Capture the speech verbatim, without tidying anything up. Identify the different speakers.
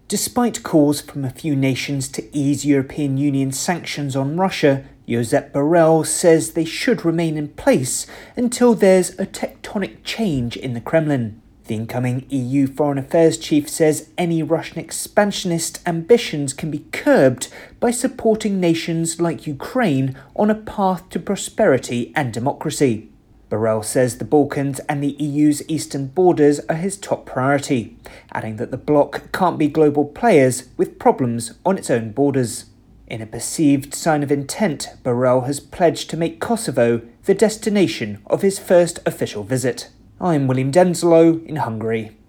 Speaker 1: Despite calls from a few nations to ease European Union sanctions on Russia, Josep Borrell says they should remain in place until there's a tectonic change in the Kremlin. The incoming E U Foreign Affairs chief says any Russian expansionist ambitions can be curbed by supporting nations like Ukraine on a path to prosperity and democracy. Borrell says the Balkans and the E U's eastern borders are his top priority, adding that the bloc can't be global players with problems on its own borders. In a perceived sign of intent, Borrell has pledged to make Kosovo the destination of his first official visit. I'm William Denzelo in Hungary.